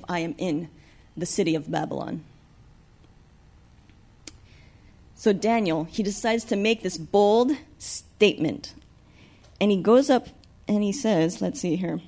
I am in the city of Babylon. So Daniel, he decides to make this bold statement. And he goes up and he says, let's see here.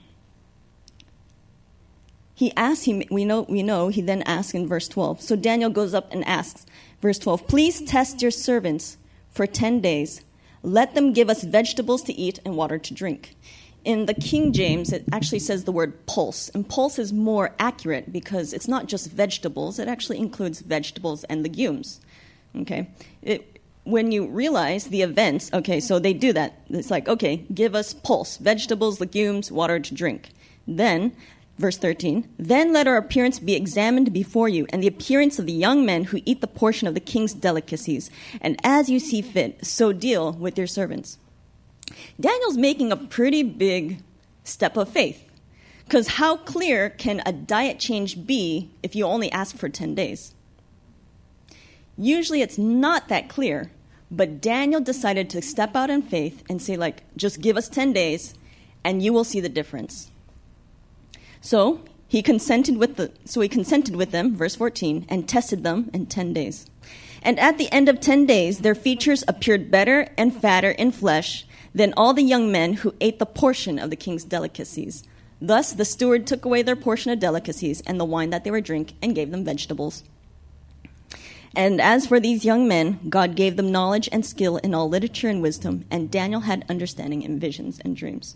He asks, we know, he then asks in verse 12. So Daniel goes up and asks, verse 12, please test your servants for 10 days. Let them give us vegetables to eat and water to drink. In the King James, it actually says the word pulse. And pulse is more accurate because it's not just vegetables. It actually includes vegetables and legumes. Okay? When you realize the events, okay, so they do that. It's like, okay, give us pulse, vegetables, legumes, water to drink. Then, verse 13, then let our appearance be examined before you, and the appearance of the young men who eat the portion of the king's delicacies. And as you see fit, so deal with your servants. Daniel's making a pretty big step of faith. Because how clear can a diet change be if you only ask for 10 days? Usually it's not that clear, but Daniel decided to step out in faith and say, like, just give us 10 days, and you will see the difference. So he consented with them, verse 14, and tested them in 10 days. And at the end of 10 days, their features appeared better and fatter in flesh than all the young men who ate the portion of the king's delicacies. Thus the steward took away their portion of delicacies and the wine that they were drink and gave them vegetables. And as for these young men, God gave them knowledge and skill in all literature and wisdom, and Daniel had understanding in visions and dreams.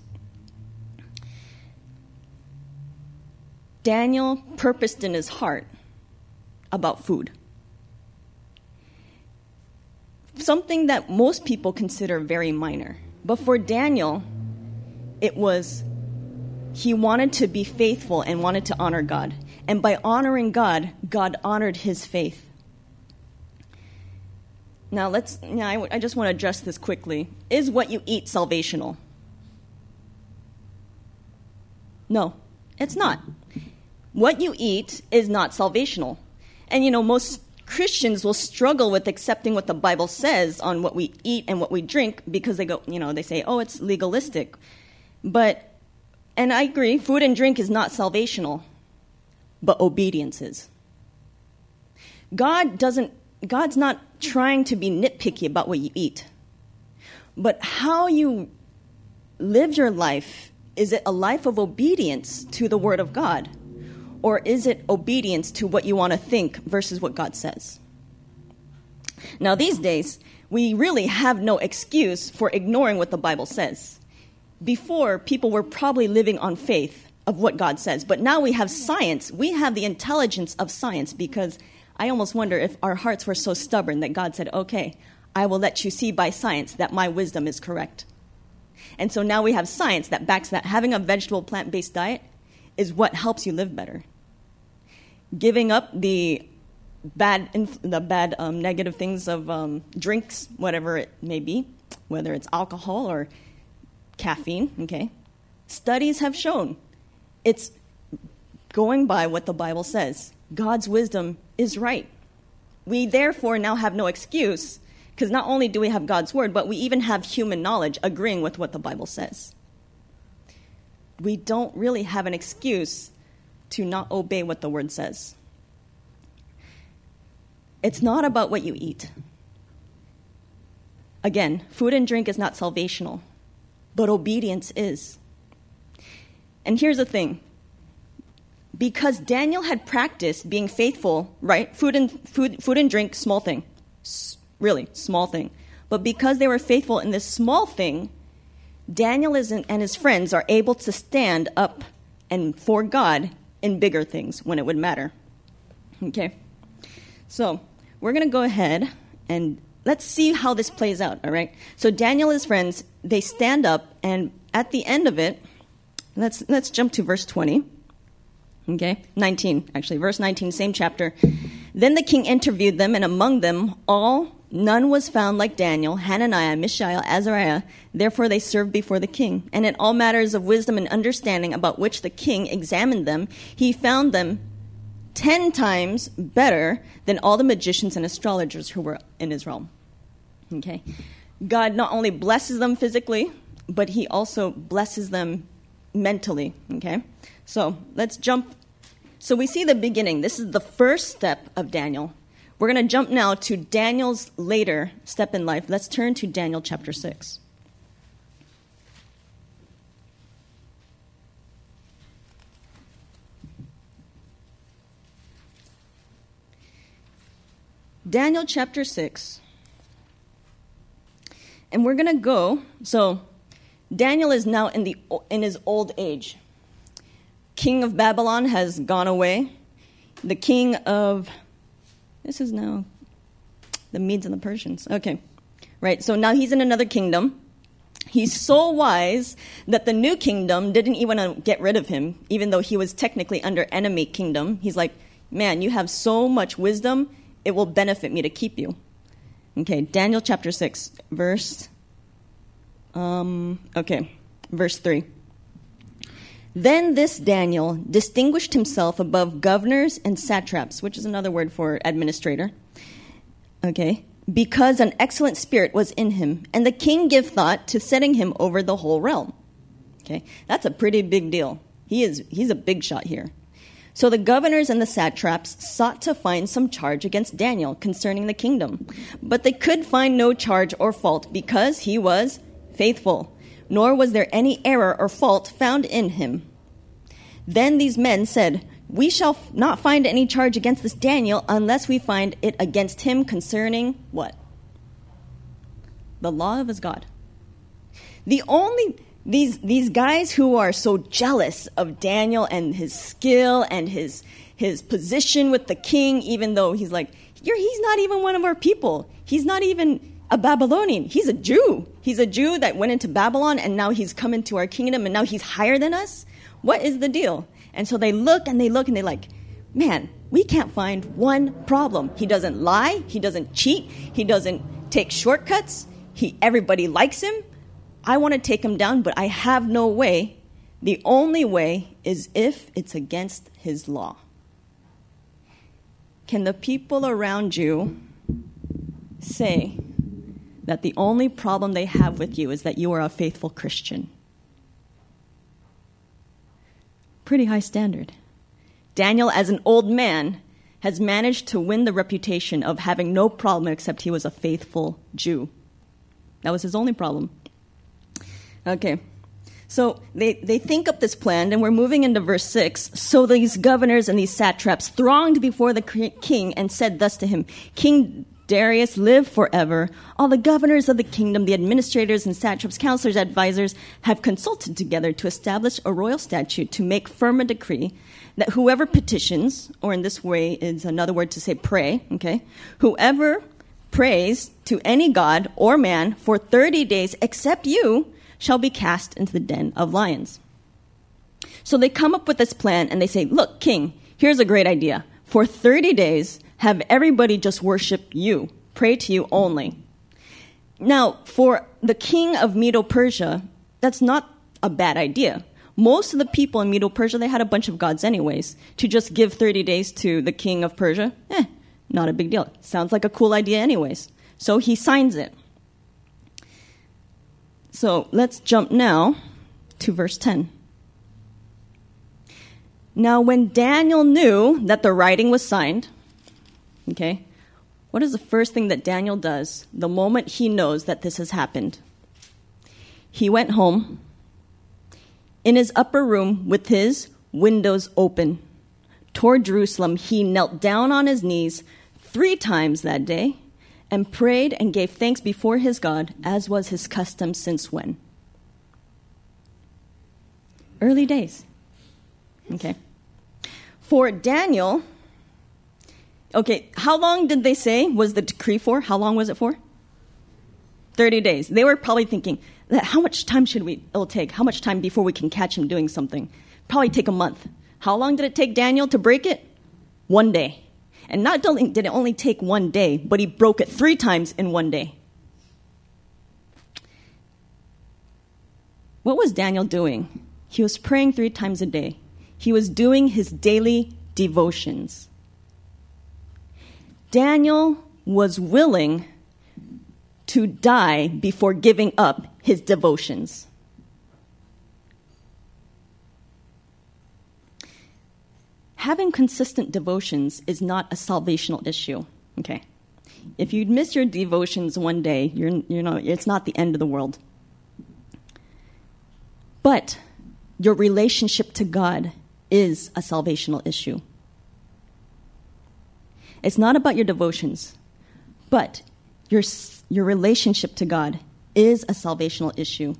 Daniel purposed in his heart about food. Something that most people consider very minor. But for Daniel, it was, he wanted to be faithful and wanted to honor God. And by honoring God, God honored his faith. Now, I just want to address this quickly. Is what you eat salvational? No, it's not. What you eat is not salvational. And, most Christians will struggle with accepting what the Bible says on what we eat and what we drink because they say, oh, it's legalistic. And I agree, food and drink is not salvational, but obedience is. God's not trying to be nitpicky about what you eat. But how you live your life, is it a life of obedience to the Word of God? Or is it obedience to what you want to think versus what God says? Now, these days, we really have no excuse for ignoring what the Bible says. Before, people were probably living on faith of what God says. But now we have science. We have the intelligence of science, because I almost wonder if our hearts were so stubborn that God said, okay, I will let you see by science that my wisdom is correct. And so now we have science that backs that having a vegetable plant-based diet is what helps you live better. Giving up the bad negative things of drinks, whatever it may be, whether it's alcohol or caffeine, okay? Studies have shown it's going by what the Bible says. God's wisdom is right. We therefore now have no excuse, because not only do we have God's word, but we even have human knowledge agreeing with what the Bible says. We don't really have an excuse to not obey what the word says. It's not about what you eat. Again, food and drink is not salvational, but obedience is. And here's the thing. Because Daniel had practiced being faithful, right? Food and drink, small thing. Really, small thing. But because they were faithful in this small thing, Daniel and his friends are able to stand up and for God in bigger things when it would matter. Okay? So, we're going to go ahead and let's see how this plays out, all right? So Daniel and his friends, they stand up, and at the end of it, let's jump to verse 20. Okay? 19, actually. Verse 19, same chapter. Then the king interviewed them, and among them none was found like Daniel, Hananiah, Mishael, Azariah. Therefore they served before the king. And in all matters of wisdom and understanding about which the king examined them, he found them 10 times better than all the magicians and astrologers who were in his realm. Okay? God not only blesses them physically, but he also blesses them mentally. Okay? So let's jump So we see the beginning. This is the first step of Daniel. We're going to jump now to Daniel's later step in life. Let's turn to Daniel chapter 6. Daniel chapter 6. And we're going to go, so Daniel is now in his old age. King of Babylon has gone away. The king of, this is now the Medes and the Persians. Okay, right, so now he's in another kingdom. He's so wise that the new kingdom didn't even get rid of him, even though he was technically under enemy kingdom. He's like, man, you have so much wisdom, it will benefit me to keep you. Okay, Daniel chapter 6, verse 3. Then this Daniel distinguished himself above governors and satraps, which is another word for administrator, okay, because an excellent spirit was in him, and the king gave thought to setting him over the whole realm. Okay, that's a pretty big deal. He's a big shot here. So the governors and the satraps sought to find some charge against Daniel concerning the kingdom, but they could find no charge or fault because he was faithful, nor was there any error or fault found in him. Then these men said, we shall not find any charge against this Daniel unless we find it against him concerning what? The law of his God. These guys who are so jealous of Daniel and his skill and his position with the king, even though he's like, he's not even one of our people. He's not even a Babylonian. He's a Jew. He's a Jew that went into Babylon, and now he's come into our kingdom, and now he's higher than us. What is the deal? And so they look, and they're like, man, we can't find one problem. He doesn't lie. He doesn't cheat. He doesn't take shortcuts. Everybody likes him. I want to take him down, but I have no way. The only way is if it's against his law. Can the people around you say that the only problem they have with you is that you are a faithful Christian? Pretty high standard. Daniel, as an old man, has managed to win the reputation of having no problem except he was a faithful Jew. That was his only problem. Okay, so they think up this plan, and we're moving into verse 6. So these governors and these satraps thronged before the king and said thus to him, King Darius, live forever. All the governors of the kingdom, the administrators and satraps, counselors, advisors, have consulted together to establish a royal statute to make firm a decree that whoever petitions, or in this way is another word to say pray, okay, whoever prays to any god or man for 30 days except you shall be cast into the den of lions. So they come up with this plan, and they say, look, king, here's a great idea. For 30 days, have everybody just worship you, pray to you only. Now, for the king of Medo-Persia, that's not a bad idea. Most of the people in Medo-Persia, they had a bunch of gods anyways. To just give 30 days to the king of Persia, not a big deal. Sounds like a cool idea anyways. So he signs it. So let's jump now to verse 10. Now when Daniel knew that the writing was signed, okay, what is the first thing that Daniel does the moment he knows that this has happened? He went home in his upper room with his windows open. Toward Jerusalem, he knelt down on his knees 3 times that day and prayed and gave thanks before his God, as was his custom since when? Early days. Okay. For Daniel, okay, how long did they say was the decree for? How long was it for? 30 days. They were probably thinking, how much time it'll take? How much time before we can catch him doing something? Probably take a month. How long did it take Daniel to break it? 1 day. And not only did it only take 1 day, but he broke it 3 times in 1 day. What was Daniel doing? He was praying 3 times a day. He was doing his daily devotions. Daniel was willing to die before giving up his devotions. having consistent devotions is not a salvational issue. Okay. If you miss your devotions one day, it's not the end of the world. But your relationship to God is a salvational issue. It's not about your devotions, but your relationship to God is a salvational issue.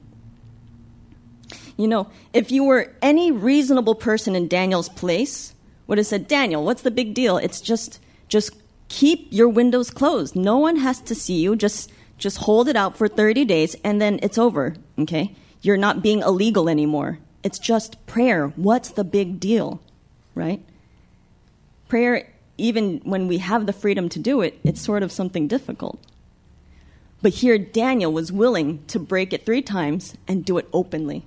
If you were any reasonable person in Daniel's place, would have said, Daniel, what's the big deal? It's just keep your windows closed. No one has to see you. Just hold it out for 30 days, and then it's over, okay? You're not being illegal anymore. It's just prayer. What's the big deal, right? Prayer, even when we have the freedom to do it, it's sort of something difficult. But here, Daniel was willing to break it 3 times and do it openly.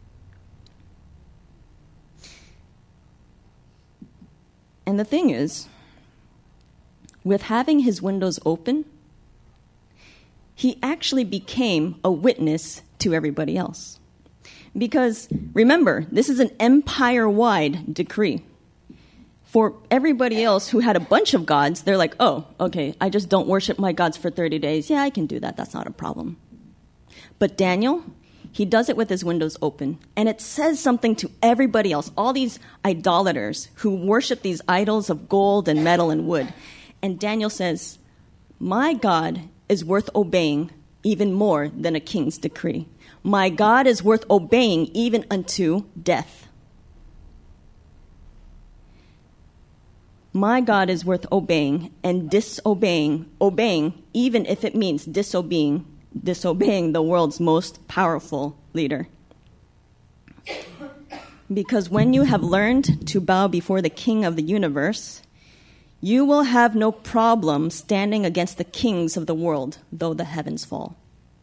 And the thing is, with having his windows open, he actually became a witness to everybody else. Because, remember, this is an empire-wide decree. For everybody else who had a bunch of gods, they're like, oh, okay, I just don't worship my gods for 30 days. Yeah, I can do that. That's not a problem. But Daniel, he does it with his windows open. And it says something to everybody else, all these idolaters who worship these idols of gold and metal and wood. And Daniel says, my God is worth obeying even more than a king's decree. My God is worth obeying even unto death. My God is worth obeying and obeying even if it means disobeying the world's most powerful leader. Because when you have learned to bow before the King of the universe, you will have no problem standing against the kings of the world, though the heavens fall.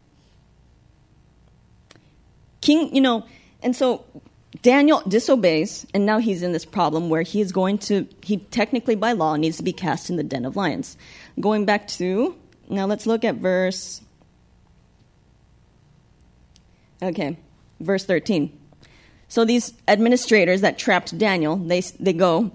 And so Daniel disobeys, and now he's in this problem where he technically by law needs to be cast in the den of lions. Going back to, now let's look at verse 13. So these administrators that trapped Daniel, they go,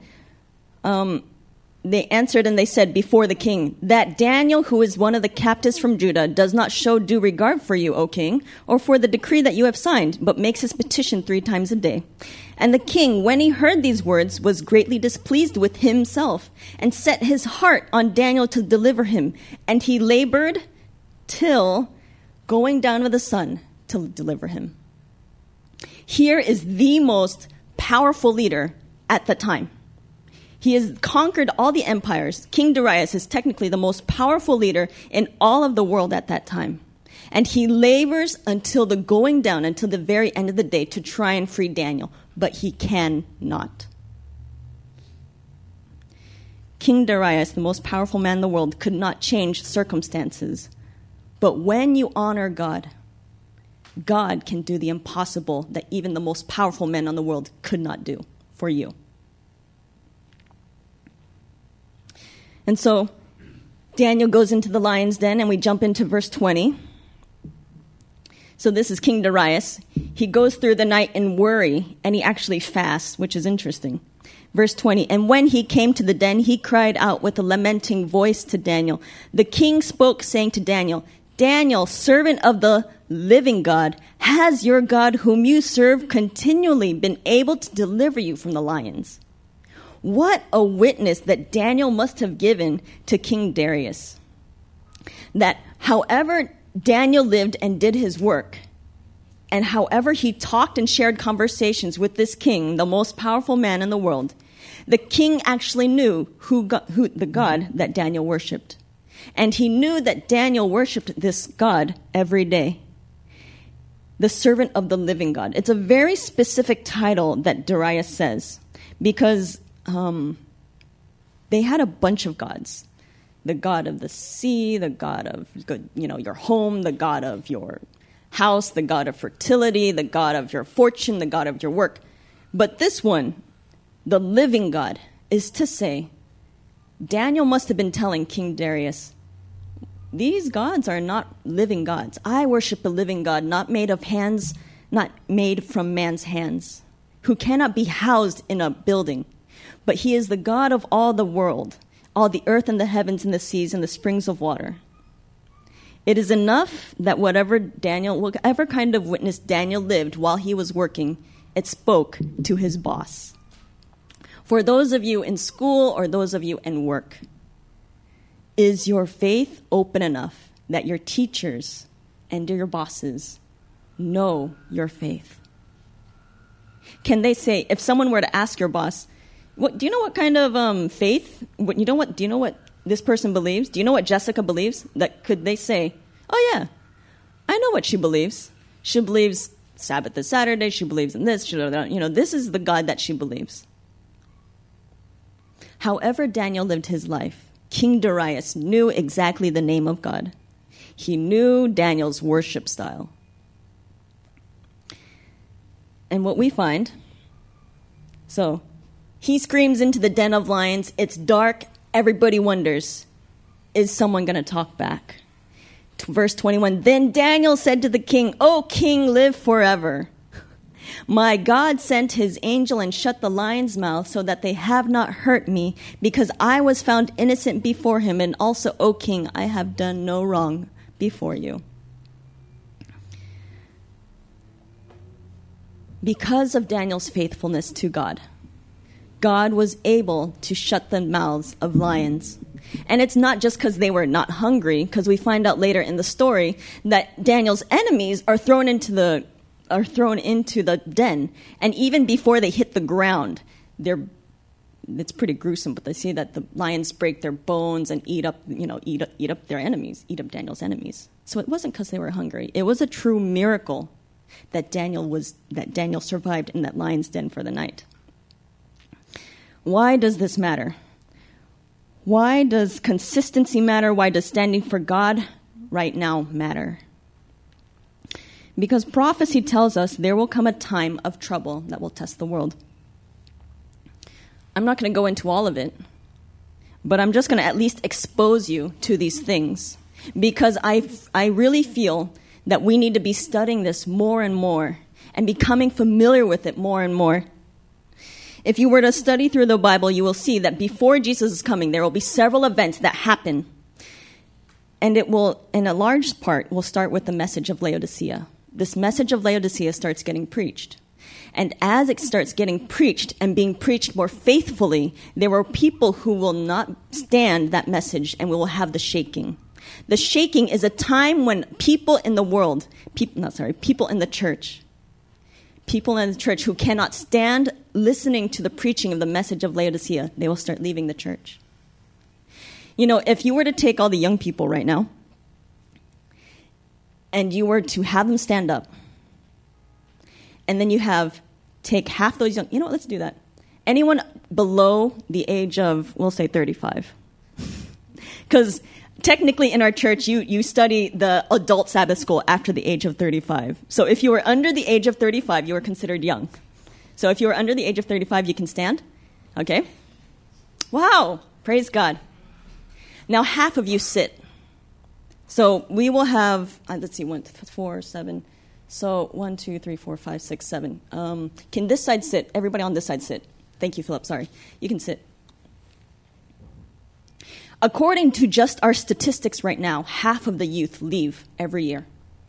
they answered and they said before the king, that Daniel, who is one of the captives from Judah, does not show due regard for you, O king, or for the decree that you have signed, but makes his petition 3 times a day. And the king, when he heard these words, was greatly displeased with himself, and set his heart on Daniel to deliver him. And he labored till going down with the sun to deliver him. Here is the most powerful leader at the time. He has conquered all the empires. King Darius is technically the most powerful leader in all of the world at that time. And he labors until the going down, until the very end of the day, to try and free Daniel. But he cannot. King Darius, the most powerful man in the world, could not change circumstances. But when you honor God, God can do the impossible that even the most powerful men in the world could not do for you. And so Daniel goes into the lion's den, and we jump into verse 20. So this is King Darius. He goes through the night in worry, and he actually fasts, which is interesting. Verse 20, and when he came to the den, he cried out with a lamenting voice to Daniel. The king spoke, saying to Daniel, Daniel, servant of the living God, has your God whom you serve continually been able to deliver you from the lions? What a witness that Daniel must have given to King Darius. That however Daniel lived and did his work, and however he talked and shared conversations with this king, the most powerful man in the world, the king actually knew who the God that Daniel worshipped. And he knew that Daniel worshipped this God every day. The servant of the living God. It's a very specific title that Darius says, because they had a bunch of gods. The god of the sea, the god of your home, the god of your house, the god of fertility, the god of your fortune, the god of your work. But this one, the living God, is to say, Daniel must have been telling King Darius, these gods are not living gods. I worship a living God, not made of hands, not made from man's hands, who cannot be housed in a building. but he is the God of all the world, all the earth and the heavens and the seas and the springs of water. It is enough that whatever kind of witness Daniel lived while he was working, it spoke to his boss. For those of you in school or those of you in work, is your faith open enough that your teachers and your bosses know your faith? Can they say, if someone were to ask your boss, do you know what kind of faith? Do you know what this person believes? Do you know what Jessica believes? Could they say, oh yeah, I know what she believes. She believes Sabbath is Saturday. She believes in this. This is the God that she believes. However Daniel lived his life, King Darius knew exactly the name of God. He knew Daniel's worship style. And what we find, so he screams into the den of lions. It's dark. Everybody wonders, is someone going to talk back? Verse 21, then Daniel said to the king, O king, live forever. My God sent his angel and shut the lion's mouth so that they have not hurt me, because I was found innocent before him. And also, O king, I have done no wrong before you. Because of Daniel's faithfulness to God, God was able to shut the mouths of lions. And it's not just because they were not hungry, because we find out later in the story that Daniel's enemies are thrown into the den, and even before they hit the ground, it's pretty gruesome, but they see that the lions break their bones and eat up their enemies, eat up Daniel's enemies. So it wasn't because they were hungry. It was a true miracle that Daniel survived in that lion's den for the night. Why does this matter? Why does consistency matter? Why does standing for God right now matter? Because prophecy tells us there will come a time of trouble that will test the world. I'm not going to go into all of it, but I'm just going to at least expose you to these things, because I really feel that we need to be studying this more and more and becoming familiar with it more and more. If you were to study through the Bible, you will see that before Jesus is coming, there will be several events that happen. And it will, in a large part, will start with the message of Laodicea. This message of Laodicea starts getting preached. And as it starts getting preached and being preached more faithfully, there were people who will not stand that message and will have the shaking. The shaking is a time when people in the church who cannot stand listening to the preaching of the message of Laodicea, they will start leaving the church. If you were to take all the young people right now and you were to have them stand up, and then take half those young, let's do that. Anyone below the age of, we'll say 35. Because technically in our church, you study the adult Sabbath school after the age of 35. So if you were under the age of 35, you were considered young. So if you were under the age of 35, you can stand. Okay? Wow. Praise God. Now half of you sit. So we will have, let's see, 1, 4, 7. So 1, 2, 3, 4, 5, 6, 7. Can this side sit? Everybody on this side sit. Thank you, Philip. Sorry. You can sit. According to just our statistics right now, half of the youth leave every year.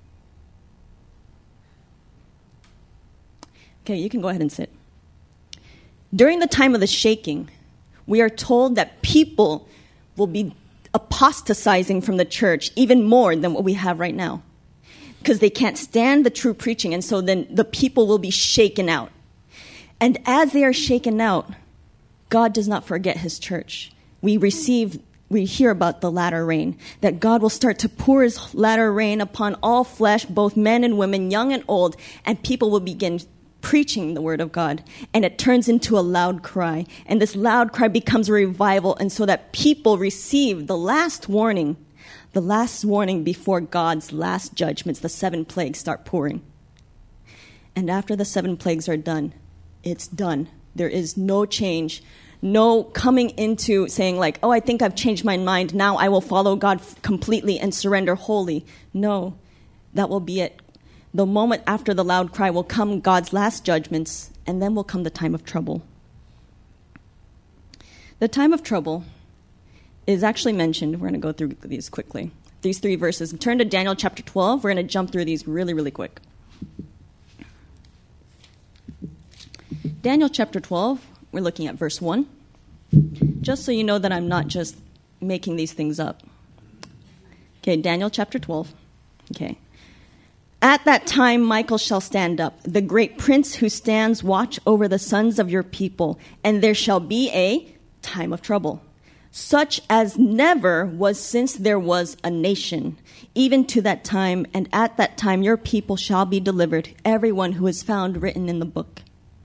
Okay, you can go ahead and sit. During the time of the shaking, we are told that people will be apostatizing from the church even more than what we have right now, because they can't stand the true preaching, and so then the people will be shaken out. And as they are shaken out, God does not forget his church. We hear about the latter rain, that God will start to pour his latter rain upon all flesh, both men and women, young and old, and people will begin preaching the word of God. And it turns into a loud cry. And this loud cry becomes a revival, and so that people receive the last warning before God's last judgments, the 7 plagues, start pouring. And after the 7 plagues are done, it's done. There is no change. No coming into saying like, oh, I think I've changed my mind. Now I will follow God completely and surrender wholly. No, that will be it. The moment after the loud cry will come God's last judgments, and then will come the time of trouble. The time of trouble is actually mentioned. We're going to go through these quickly. These 3 verses. Turn to Daniel chapter 12. We're going to jump through these really, really quick. Daniel chapter 12, we're looking at verse 1. Just so you know that I'm not just making these things up. Okay, Daniel chapter 12. Okay. At that time, Michael shall stand up, the great prince who stands watch over the sons of your people, and there shall be a time of trouble, such as never was since there was a nation, even to that time, and at that time your people shall be delivered, everyone who is found written in the book.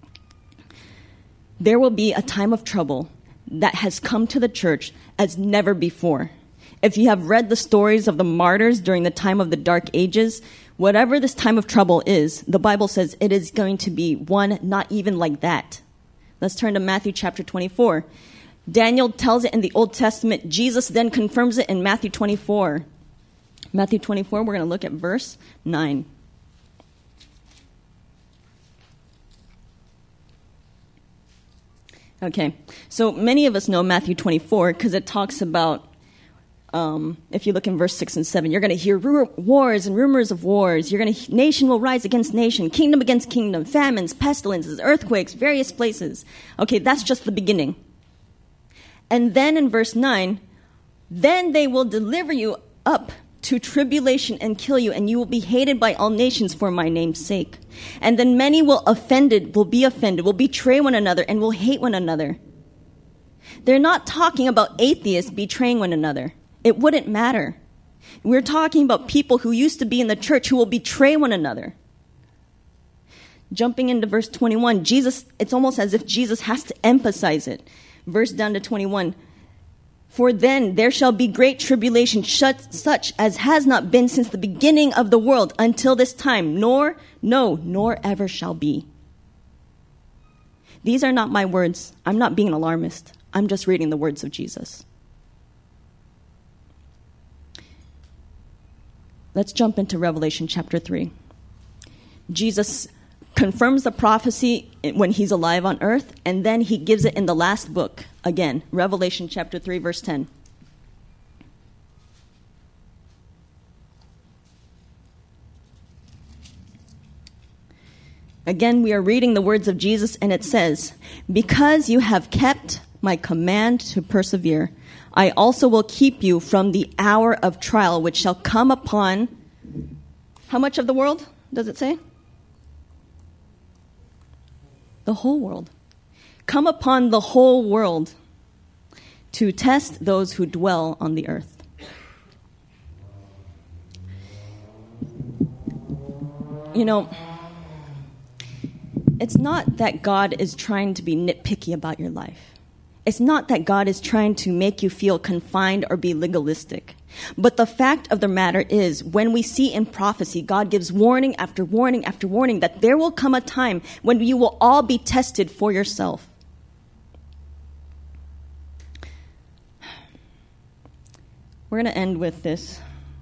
There will be a time of trouble that has come to the church as never before. If you have read the stories of the martyrs during the time of the Dark Ages, whatever this time of trouble is, the Bible says it is going to be one not even like that. Let's turn to Matthew chapter 24. Daniel tells it in the Old Testament. Jesus then confirms it in Matthew 24. Matthew 24, we're going to look at verse 9. Okay, so many of us know Matthew 24 because it talks about, if you look in verse 6 and 7, you're going to hear wars and rumors of wars. Nation will rise against nation, kingdom against kingdom, famines, pestilences, earthquakes, various places. Okay, that's just the beginning. And then in verse 9, then they will deliver you up to tribulation and kill you, and you will be hated by all nations for my name's sake. And then many will be offended, will betray one another, and will hate one another. They're not talking about atheists betraying one another. It wouldn't matter. We're talking about people who used to be in the church who will betray one another. Jumping into verse 21, it's almost as if Jesus has to emphasize it. Verse down to 21. For then there shall be great tribulation, such as has not been since the beginning of the world until this time, nor ever shall be. These are not my words. I'm not being an alarmist. I'm just reading the words of Jesus. Let's jump into Revelation chapter 3. Jesus confirms the prophecy when he's alive on earth, and then he gives it in the last book. Again, Revelation chapter 3, verse 10. Again, we are reading the words of Jesus, and it says, because you have kept my command to persevere, I also will keep you from the hour of trial, which shall come upon, how much of the world does it say? The whole world. Come upon the whole world to test those who dwell on the earth. You know, it's not that God is trying to be nitpicky about your life. It's not that God is trying to make you feel confined or be legalistic. But the fact of the matter is, when we see in prophecy, God gives warning after warning after warning that there will come a time when you will all be tested for yourself. We're going to end with this.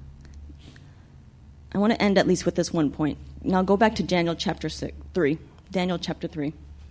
I want to end at least with this one point. Now go back to Daniel chapter 3. Daniel chapter 3.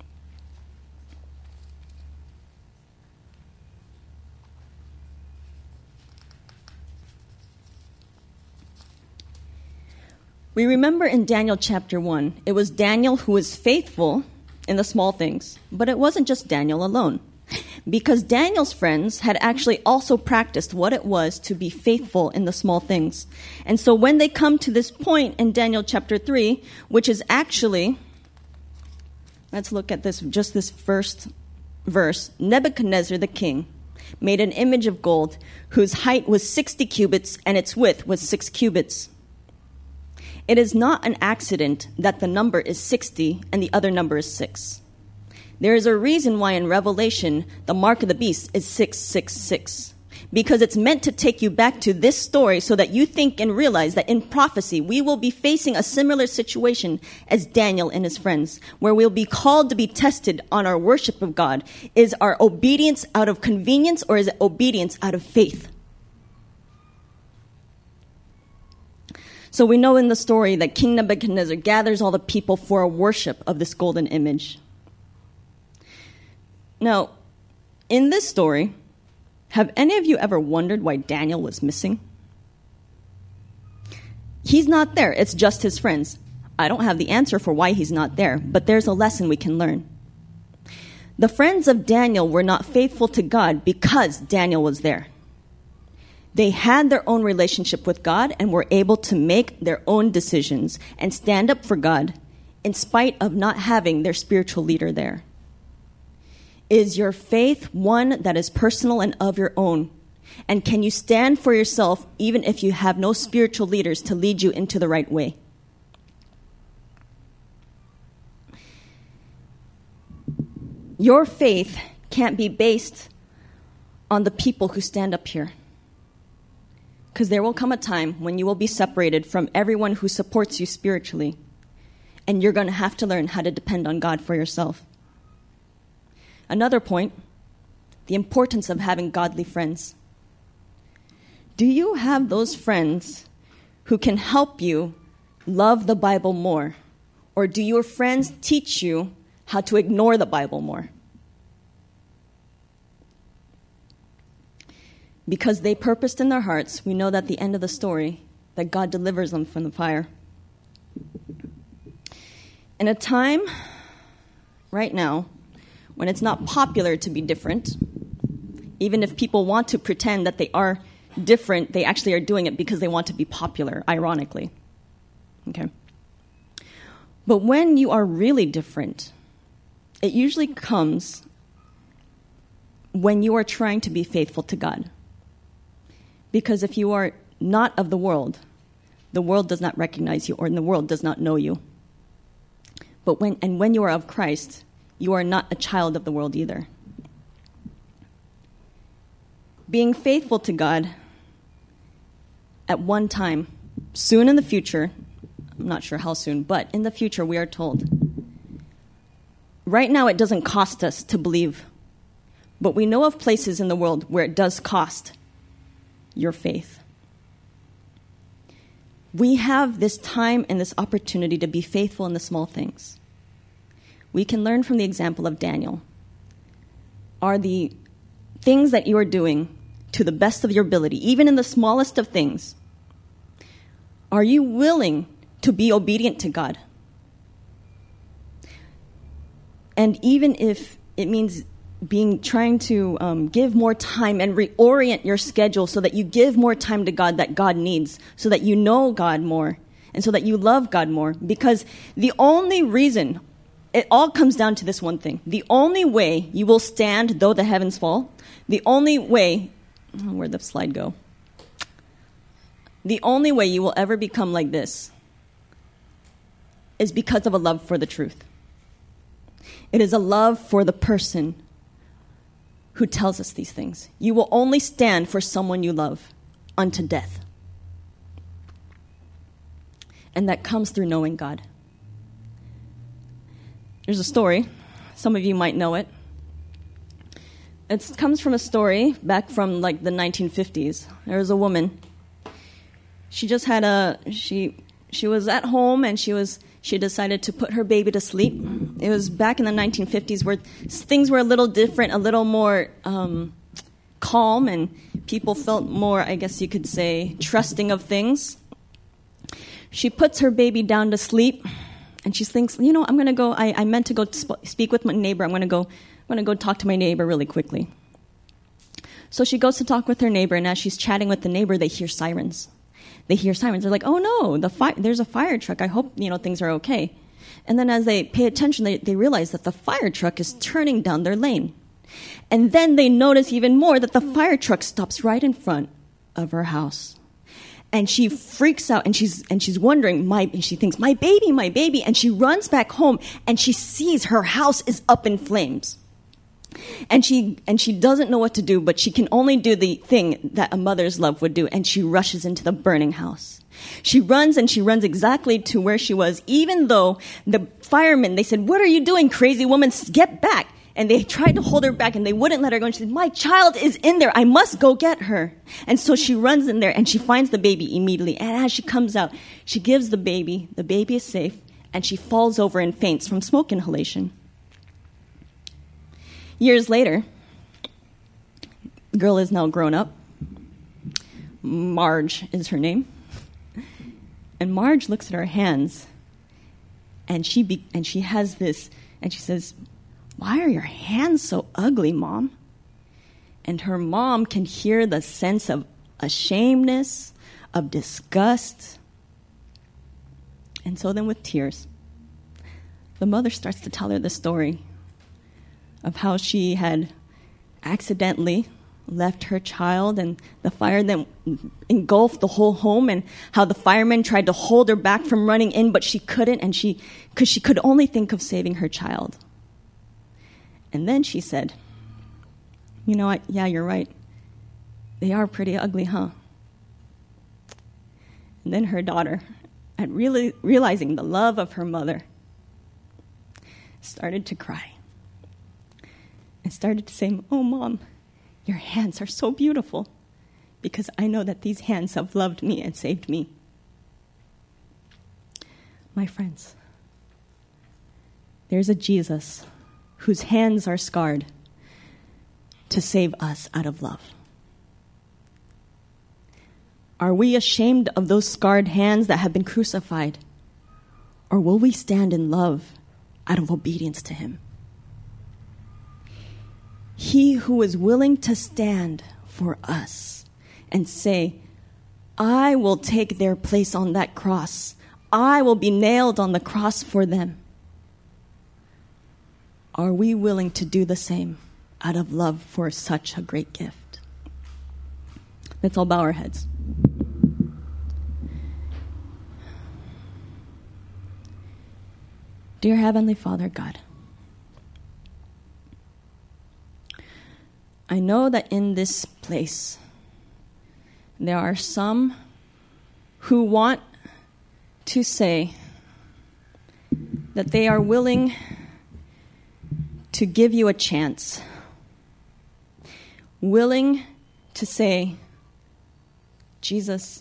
We remember in Daniel chapter 1, it was Daniel who was faithful in the small things, but it wasn't just Daniel alone, because Daniel's friends had actually also practiced what it was to be faithful in the small things. And so when they come to this point in Daniel chapter 3, which is actually, let's look at this, just this first verse. Nebuchadnezzar the king made an image of gold whose height was 60 cubits and its width was 6 cubits. It is not an accident that the number is 60 and the other number is 6. There is a reason why in Revelation the mark of the beast is 666. Because it's meant to take you back to this story so that you think and realize that in prophecy we will be facing a similar situation as Daniel and his friends, where we'll be called to be tested on our worship of God. Is our obedience out of convenience, or is it obedience out of faith? So we know in the story that King Nebuchadnezzar gathers all the people for a worship of this golden image. Now, In this story, have any of you ever wondered why Daniel was missing? He's not there. It's just his friends. I don't have the answer for why he's not there, but there's a lesson we can learn. The friends of Daniel were not faithful to God because Daniel was there. They had their own relationship with God and were able to make their own decisions and stand up for God in spite of not having their spiritual leader there. Is your faith one that is personal and of your own? And can you stand for yourself even if you have no spiritual leaders to lead you into the right way? Your faith can't be based on the people who stand up here. Because there will come a time when you will be separated from everyone who supports you spiritually. And you're going to have to learn how to depend on God for yourself. Another point, the importance of having godly friends. Do you have those friends who can help you love the Bible more? Or do your friends teach you how to ignore the Bible more? Because they purposed in their hearts, we know that at the end of the story, that God delivers them from the fire. In a time, right now, when it's not popular to be different, even if people want to pretend that they are different, they actually are doing it because they want to be popular, ironically. Okay? But when you are really different, it usually comes when you are trying to be faithful to God. Because if you are not of the world does not recognize you, or the world does not know you. But when you are of Christ, you are not a child of the world either. Being faithful to God at one time, soon in the future, I'm not sure how soon, but in the future we are told. Right now it doesn't cost us to believe, but we know of places in the world where it does cost your faith. We have this time and this opportunity to be faithful in the small things. We can learn from the example of Daniel. Are the things that you are doing to the best of your ability, even in the smallest of things, are you willing to be obedient to God? And even if it means trying to give more time and reorient your schedule so that you give more time to God that God needs, so that you know God more, and so that you love God more. Because the only reason, it all comes down to this one thing. The only way you will stand though the heavens fall, the only way, where'd the slide go? The only way you will ever become like this is because of a love for the truth. It is a love for the person who tells us these things. You will only stand for someone you love unto death. And that comes through knowing God. There's a story. Some of you might know it. It comes from a story back from like the 1950s. There was a woman. She just had she was at home and she decided to put her baby to sleep. It was back in the 1950s where things were a little different, a little more calm, and people felt more, I guess you could say, trusting of things. She puts her baby down to sleep, and she thinks, I'm going to go, I meant to go speak with my neighbor. I'm going to go talk to my neighbor really quickly. So she goes to talk with her neighbor, and as she's chatting with the neighbor, they hear sirens. They're like, oh no, there's a fire truck. I hope, things are okay. And then as they pay attention, they realize that the fire truck is turning down their lane. And then they notice even more that the fire truck stops right in front of her house. And she freaks out, and she's wondering, and she thinks, my baby. And she runs back home, and she sees her house is up in flames. And she doesn't know what to do, but she can only do the thing that a mother's love would do, and she rushes into the burning house. She runs exactly to where she was, even though the firemen, they said, what are you doing, crazy woman? Get back. And they tried to hold her back, and they wouldn't let her go. And she said, my child is in there. I must go get her. And so she runs in there, and she finds the baby immediately. And as she comes out, she gives the baby. The baby is safe, and she falls over and faints from smoke inhalation. Years later, The girl is now grown up. Marge is her name. And Marge looks at her hands, and she has this, and she says, "Why are your hands so ugly, Mom?" And her mom can hear the sense of ashamedness, of disgust. And so then with tears, the mother starts to tell her the story of how she had accidentally left her child and the fire then engulfed the whole home, and how the firemen tried to hold her back from running in, but she couldn't, and because she could only think of saving her child. And then she said, "You know what? Yeah, you're right. They are pretty ugly, huh?" And then her daughter, at really realizing the love of her mother, started to cry and started to say, "Oh, Mom, your hands are so beautiful because I know that these hands have loved me and saved me." My friends, there's a Jesus whose hands are scarred to save us out of love. Are we ashamed of those scarred hands that have been crucified? Or will we stand in love out of obedience to him? He who is willing to stand for us and say, "I will take their place on that cross. I will be nailed on the cross for them." Are we willing to do the same out of love for such a great gift? Let's all bow our heads. Dear Heavenly Father God, I know that in this place there are some who want to say that they are willing to give you a chance, willing to say, "Jesus,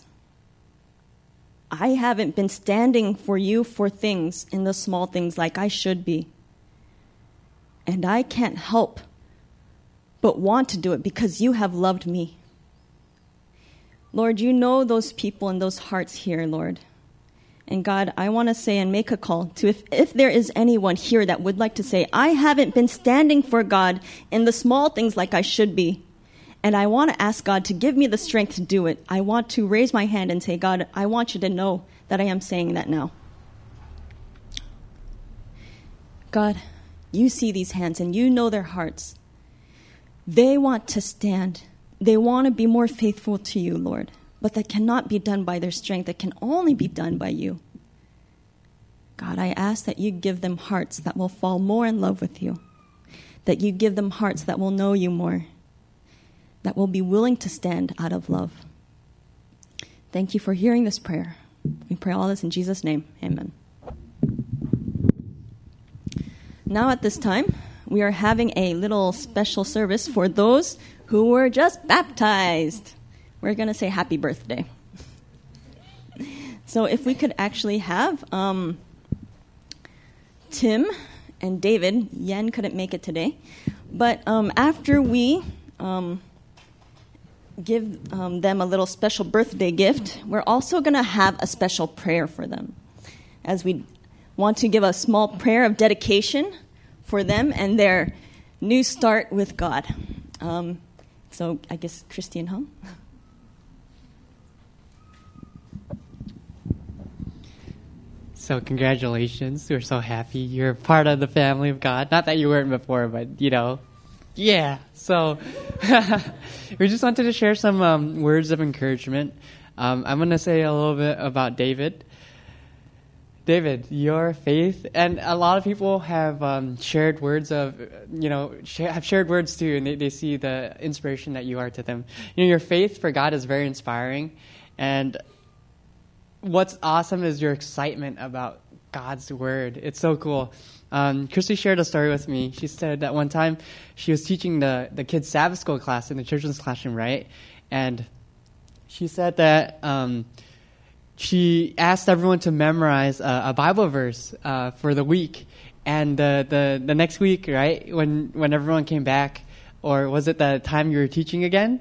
I haven't been standing for you for things in the small things like I should be. And I can't help but want to do it because you have loved me." Lord, you know those people and those hearts here, Lord. And God, I want to say and make a call to if there is anyone here that would like to say, "I haven't been standing for God in the small things like I should be, and I want to ask God to give me the strength to do it," I want to raise my hand and say, "God, I want you to know that I am saying that now." God, you see these hands and you know their hearts. They want to stand. They want to be more faithful to you, Lord. But that cannot be done by their strength. That can only be done by you. God, I ask that you give them hearts that will fall more in love with you. That you give them hearts that will know you more. That will be willing to stand out of love. Thank you for hearing this prayer. We pray all this in Jesus' name. Amen. Now at this time, we are having a little special service for those who were just baptized. We're going to say happy birthday. So if we could actually have Tim and David. Yen couldn't make it today. But after we give them a little special birthday gift, we're also going to have a special prayer for them, as we want to give a small prayer of dedication for them and their new start with God. So I guess Christian Hung. So congratulations. We're so happy you're part of the family of God. Not that you weren't before, but, yeah. So we just wanted to share some words of encouragement. I'm going to say a little bit about David. David, your faith, and a lot of people have shared words of, have shared words too, and they see the inspiration that you are to them. Your faith for God is very inspiring, and what's awesome is your excitement about God's word. It's so cool. Christy shared a story with me. She said that one time she was teaching the kids' Sabbath school class in the children's classroom, right? And she said that she asked everyone to memorize a Bible verse for the week. And the next week, right, when everyone came back, or was it the time you were teaching again?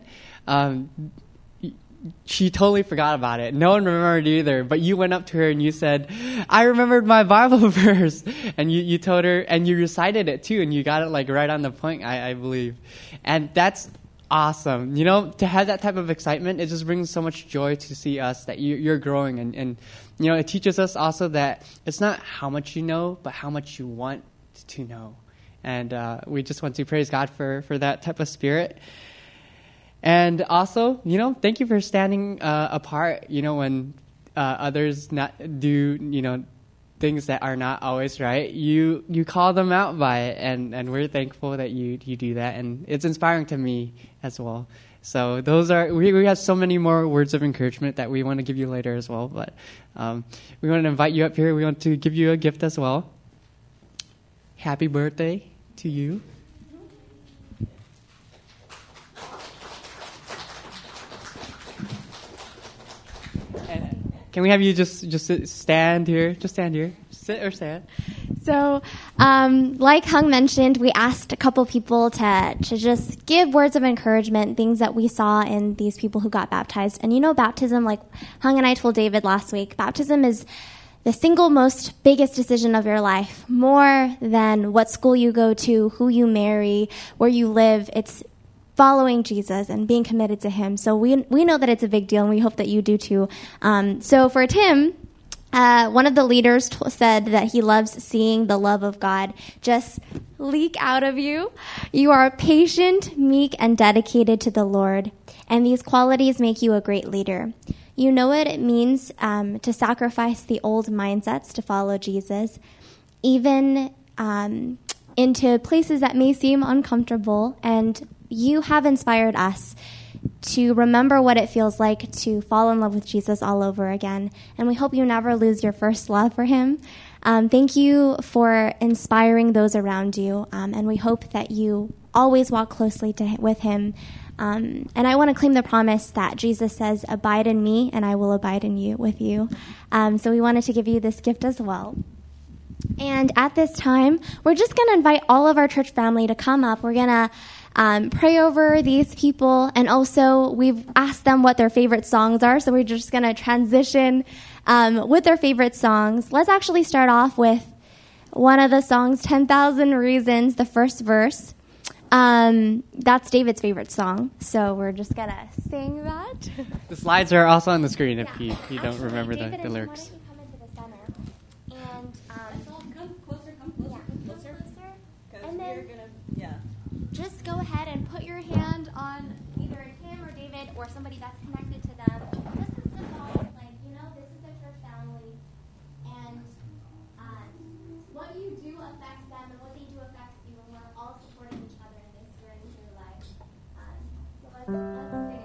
She totally forgot about it. No one remembered either. But you went up to her and you said, I remembered my Bible verse. And you told her, and you recited it too, and you got it like right on the point, I believe. And that's awesome. You know, to have that type of excitement, it just brings so much joy to see us that you're growing. And you know, it teaches us also that it's not how much you know, but how much you want to know. And we just want to praise God for that type of spirit. And also, you know, thank you for standing apart, you know, when others not do, you know, things that are not always right. You call them out by it, and we're thankful that you do that, and it's inspiring to me as well. So those are, we have so many more words of encouragement that we want to give you later as well, but we want to invite you up here. We want to give you a gift as well. Happy birthday to you. Can we have you just stand here? Just stand here. Sit or stand. So, like Hung mentioned, we asked a couple people to just give words of encouragement, things that we saw in these people who got baptized. And you know, baptism, like Hung and I told David last week, baptism is the single most biggest decision of your life, more than what school you go to, who you marry, where you live. It's following Jesus and being committed to him. So we know that it's a big deal, and we hope that you do too. So for Tim, one of the leaders said that he loves seeing the love of God just leak out of you. You are patient, meek, and dedicated to the Lord, and these qualities make you a great leader. You know what it means to sacrifice the old mindsets to follow Jesus, even into places that may seem uncomfortable, and you have inspired us to remember what it feels like to fall in love with Jesus all over again. And we hope you never lose your first love for him. Thank you for inspiring those around you. And we hope that you always walk closely with him. And I want to claim the promise that Jesus says, abide in me and I will abide in you with you. So we wanted to give you this gift as well. And at this time, we're just going to invite all of our church family to come up. We're going to pray over these people, and also we've asked them what their favorite songs are, so we're just going to transition with their favorite songs. Let's actually start off with one of the songs, 10,000 Reasons, the first verse. That's David's favorite song, so we're just going to sing that. The slides are also on the screen if you don't remember the lyrics. Just go ahead and put your hand on either him or David or somebody that's connected to them. This is symbolic, like, you know, this is a church family, and what you do affects them, and what they do affects you, and we're all supporting each other in this journey through life. So let's sing.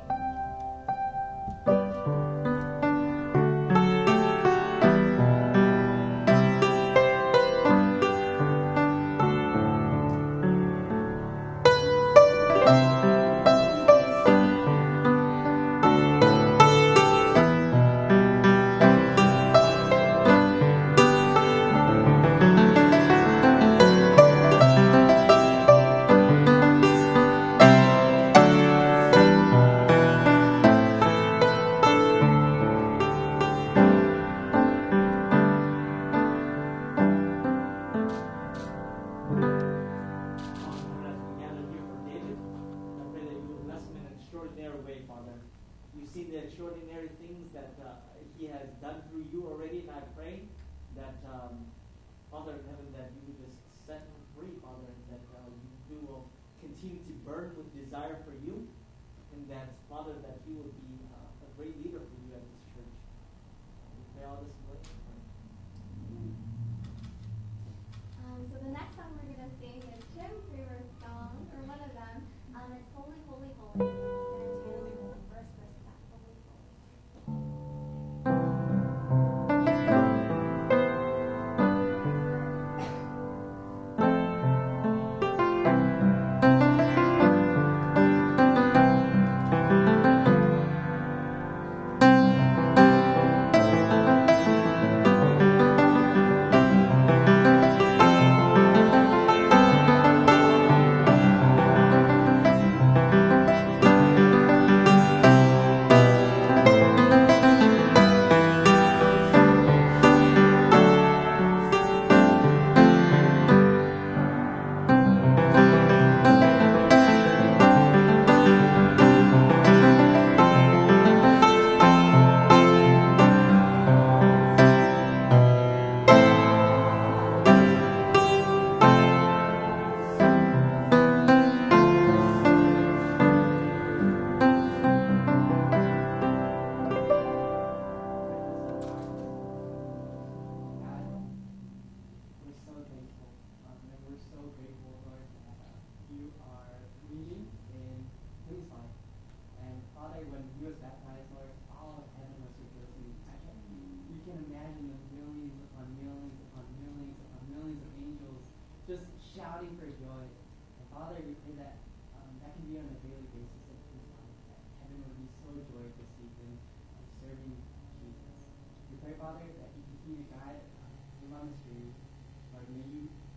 So the next song we're going to sing is Tim's favorite song, or one of them. It's Holy, Holy, Holy. So we're just going to do the first verse of that. Holy, Holy. baptized, Lord, all of heaven was rejoicing. You can imagine the millions upon millions upon millions upon millions of angels just shouting for joy. And Father, we pray that that can be on a daily basis of his life, that heaven would be so joyous to see him serving Jesus. We pray, Father, that you continue to guide him on this journey. Lord, may you